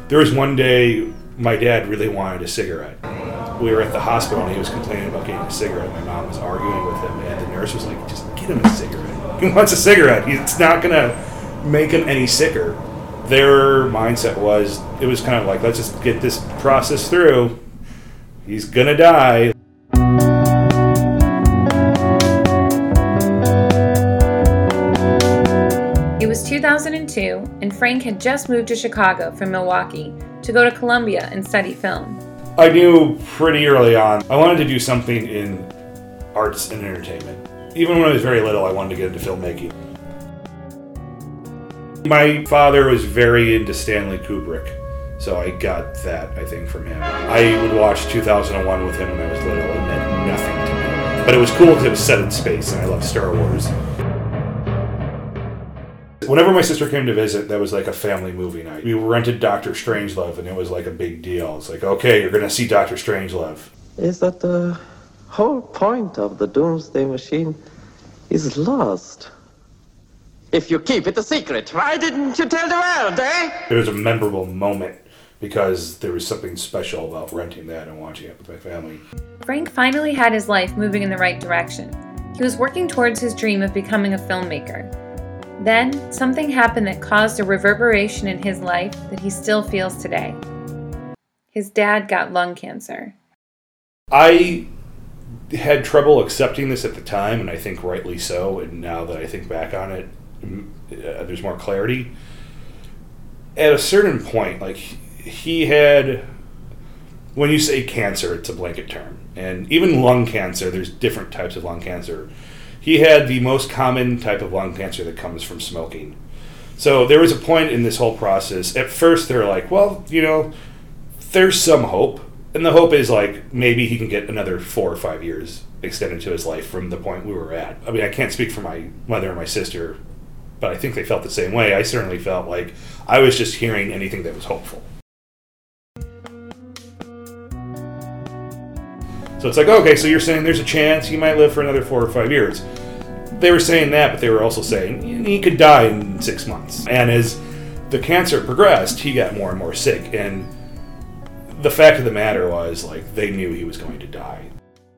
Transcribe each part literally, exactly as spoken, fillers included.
There was one day my dad really wanted a cigarette. We were at the hospital and he was complaining about getting a cigarette. My mom was arguing with him and the nurse was like, just get him a cigarette. He wants a cigarette. It's not going to make him any sicker. Their mindset was, it was kind of like, let's just get this process through. He's going to die. It was two thousand two, and Frank had just moved to Chicago from Milwaukee to go to Columbia and study film. I knew pretty early on I wanted to do something in arts and entertainment. Even when I was very little, I wanted to get into filmmaking. My father was very into Stanley Kubrick, so I got that, I think, from him. I would watch two thousand one with him when I was little. It meant nothing to me. But it was cool because it was set in space, and I love Star Wars. Whenever my sister came to visit, that was like a family movie night. We rented Doctor Strangelove, and it was like a big deal. It's like, okay, you're going to see Doctor Strangelove. Is that the whole point of the Doomsday Machine is lost? If you keep it a secret, why didn't you tell the world, eh? It was a memorable moment because there was something special about renting that and watching it with my family. Frank finally had his life moving in the right direction. He was working towards his dream of becoming a filmmaker. Then, something happened that caused a reverberation in his life that he still feels today. His dad got lung cancer. I had trouble accepting this at the time, and I think rightly so, and now that I think back on it, uh, there's more clarity. At a certain point, like, he had, when you say cancer, it's a blanket term, and even lung cancer, there's different types of lung cancer. He had the most common type of lung cancer that comes from smoking. So there was a point in this whole process. At first, they're like, well, you know, there's some hope. And the hope is like maybe he can get another four or five years extended to his life from the point we were at. I mean, I can't speak for my mother and my sister, but I think they felt the same way. I certainly felt like I was just hearing anything that was hopeful. So it's like, okay, so you're saying there's a chance he might live for another four or five years. They were saying that, but they were also saying he could die in six months. And as the cancer progressed, he got more and more sick. And the fact of the matter was, like, they knew he was going to die.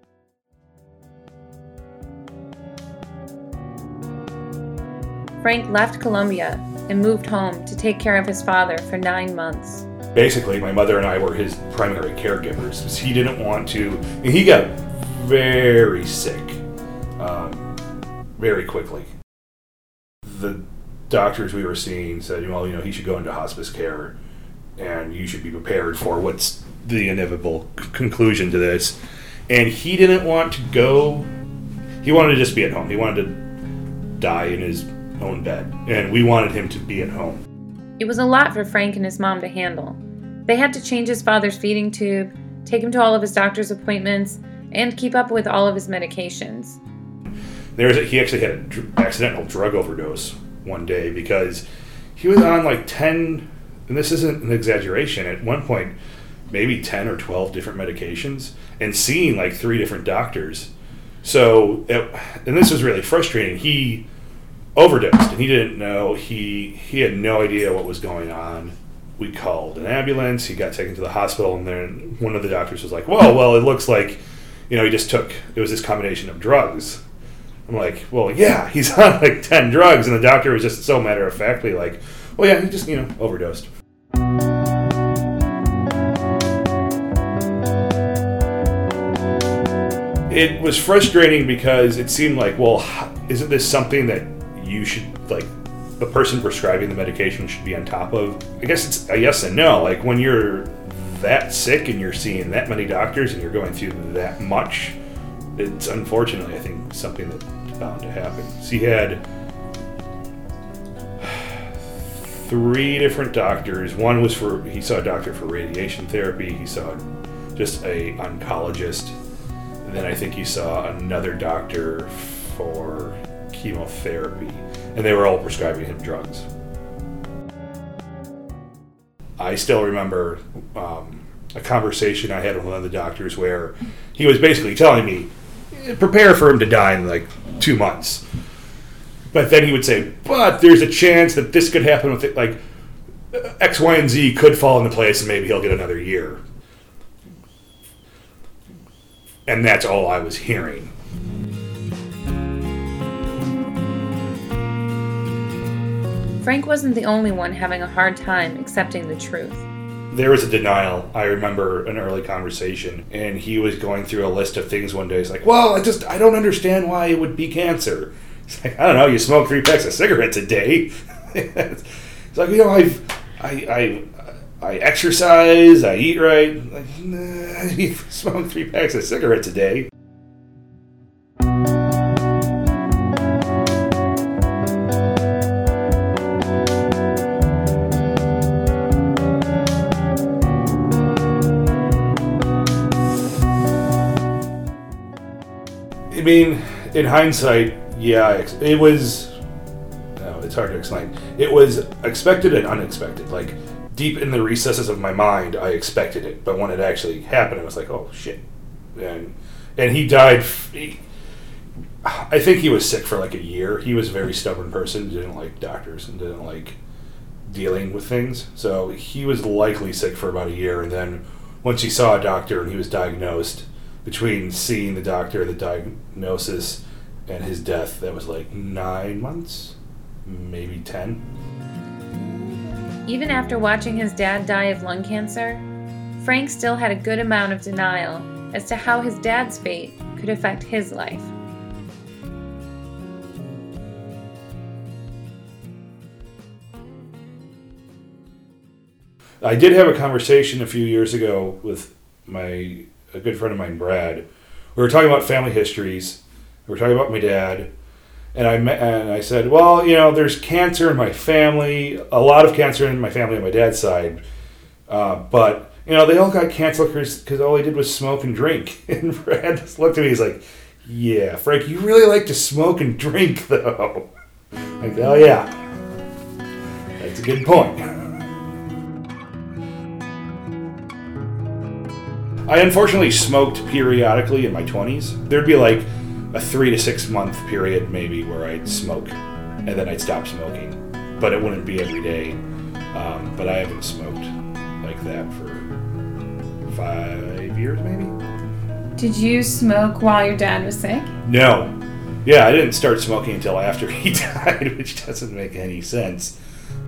Frank left Columbia and moved home to take care of his father for nine months. Basically, my mother and I were his primary caregivers because he didn't want to. And he got very sick um, very quickly. The doctors we were seeing said, well, you know, he should go into hospice care and you should be prepared for what's the inevitable c- conclusion to this. And he didn't want to go. He wanted to just be at home. He wanted to die in his own bed. And we wanted him to be at home. It was a lot for Frank and his mom to handle. They had to change his father's feeding tube, take him to all of his doctor's appointments, and keep up with all of his medications. There was a, he actually had an dr- accidental drug overdose one day because he was on like ten, and this isn't an exaggeration, at one point maybe ten or twelve different medications and seeing like three different doctors. So, it, and this was really frustrating. He overdosed and he didn't know. He he had no idea what was going on. We called an ambulance. He got taken to the hospital, and then one of the doctors was like, "Well, well, it looks like, you know, he just took. It was this combination of drugs." I'm like, "Well, yeah, he's on like ten drugs," and the doctor was just so matter of factly like, "Well, yeah, he just, you know, overdosed." It was frustrating because it seemed like, well, isn't this something that you should, like, the person prescribing the medication should be on top of? I guess it's a yes and no. Like, when you're that sick and you're seeing that many doctors and you're going through that much, it's unfortunately, I think, something that's bound to happen. So he had three different doctors. One was for, he saw a doctor for radiation therapy. He saw just a oncologist. And then I think he saw another doctor for chemotherapy, and they were all prescribing him drugs. I still remember um, a conversation I had with one of the doctors where he was basically telling me, prepare for him to die in like two months. But then he would say, but there's a chance that this could happen with it. Like, X, Y, and Z could fall into place and maybe he'll get another year. And that's all I was hearing. Frank wasn't the only one having a hard time accepting the truth. There was a denial. I remember an early conversation, and he was going through a list of things one day. He's like, well, I just, I don't understand why it would be cancer. He's like, I don't know, you smoke three packs of cigarettes a day. It's like, you know, I've, I, I, I exercise, I eat right. Like, nah, you smoke three packs of cigarettes a day. I mean, in hindsight, yeah, it was, no, it's hard to explain. It was expected and unexpected. Like, deep in the recesses of my mind, I expected it. But when it actually happened, I was like, oh, shit. And and he died, he, I think he was sick for like a year. He was a very stubborn person, didn't like doctors and didn't like dealing with things. So he was likely sick for about a year. And then once he saw a doctor and he was diagnosed, between seeing the doctor, the diagnosis, and his death, that was like nine months, maybe ten. Even after watching his dad die of lung cancer, Frank still had a good amount of denial as to how his dad's fate could affect his life. I did have a conversation a few years ago with my a good friend of mine, Brad. We were talking about family histories. We were talking about my dad, and I met, and I said, "Well, you know, there's cancer in my family. A lot of cancer in my family on my dad's side, uh, but you know, they all got cancer because all they did was smoke and drink." And Brad just looked at me. He's like, "Yeah, Frank, you really like to smoke and drink, though." Like, oh yeah, that's a good point. I unfortunately smoked periodically in my twenties. There'd be like a three to six month period maybe where I'd smoke and then I'd stop smoking. But it wouldn't be every day. Um, but I haven't smoked like that for five years maybe. Did you smoke while your dad was sick? No. Yeah, I didn't start smoking until after he died, which doesn't make any sense.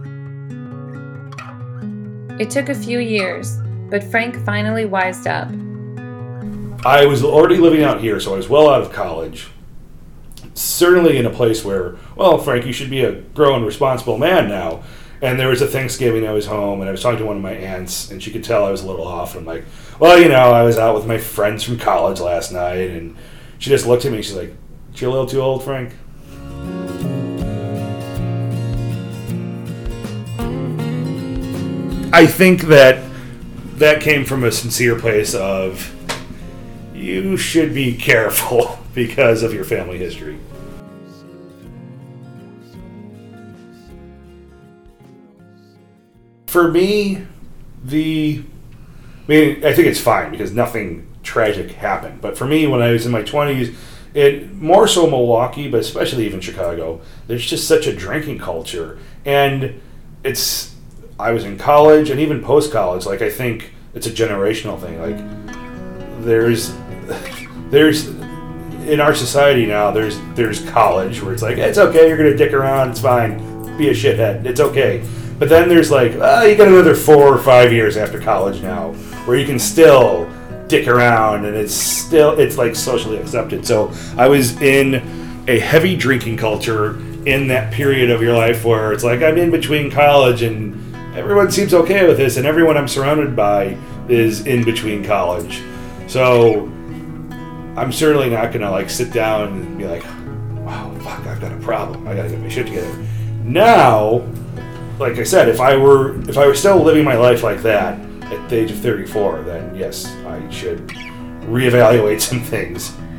It took a few years, but Frank finally wised up. I was already living out here, so I was well out of college. Certainly in a place where, well, Frank, you should be a grown, responsible man now. And there was a Thanksgiving, I was home, and I was talking to one of my aunts, and she could tell I was a little off. And I'm like, well, you know, I was out with my friends from college last night, and she just looked at me, and she's like, "You're a little too old, Frank." I think that that came from a sincere place of, you should be careful because of your family history. For me, the, I mean, I think it's fine because nothing tragic happened. But for me, when I was in my twenties, it more so Milwaukee, but especially even Chicago, there's just such a drinking culture. And it's, I was in college and even post-college, like I think it's a generational thing. Like there's, there's, in our society now, there's there's college where it's like, it's okay, you're going to dick around, it's fine, be a shithead, it's okay. But then there's like, oh, you got another four or five years after college now where you can still dick around and it's still, it's like socially accepted. So I was in a heavy drinking culture in that period of your life where it's like, I'm in between college and everyone seems okay with this, and everyone I'm surrounded by is in between college. So I'm certainly not going to like sit down and be like, wow, fuck, I've got a problem. I got to get my shit together. Now, like I said, if I were if I were still living my life like that at the age of thirty-four, then yes, I should reevaluate some things.